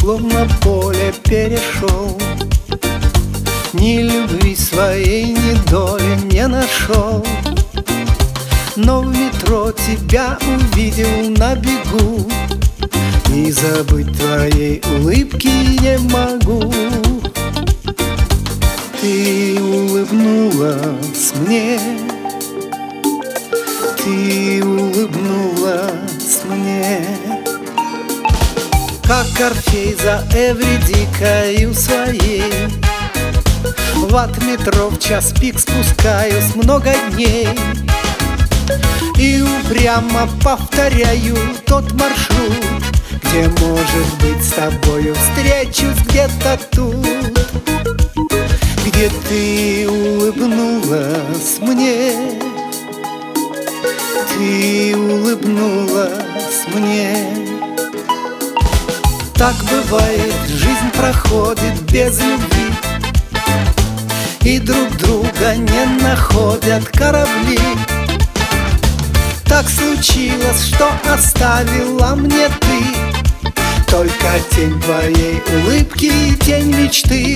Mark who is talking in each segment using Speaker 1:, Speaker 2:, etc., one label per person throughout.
Speaker 1: словно поле перешел, ни любви своей, ни доли не нашел. Но в метро тебя увидел на бегу, и забыть твоей улыбки не могу. Ты улыбнулась мне, ты улыбнулась мне, как Орфей за Эвридикою своей. В ад метро в час пик спускаюсь много дней, и упрямо повторяю тот маршрут, где, может быть, с тобою встречусь где-то тут, где ты улыбнулась мне, ты улыбнулась мне. Так бывает, жизнь проходит без любви, и друг друга не находят корабли. Так случилось, что оставила мне ты только тень твоей улыбки и тень мечты.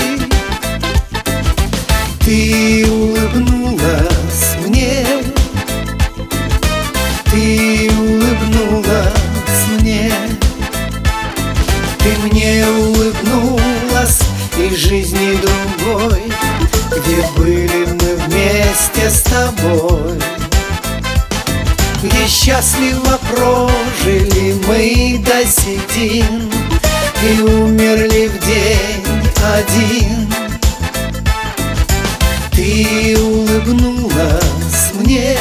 Speaker 1: Ты улыбнулась мне, ты улыбнулась мне, ты мне улыбнулась из жизни другой, где были мы вместе с тобой, где счастливо прожили мы до седин и умерли в день один. Ты улыбнулась мне,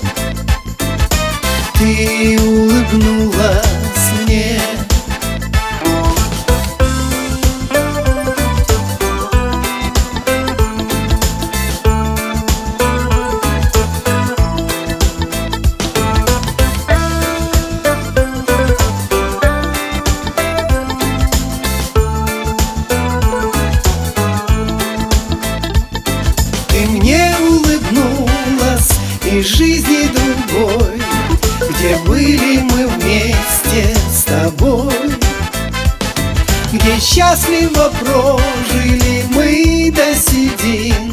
Speaker 1: ты улыбнулась мне. Ты мне улыбнулась из жизни другой, где были мы вместе с тобой, где счастливо прожили мы до седин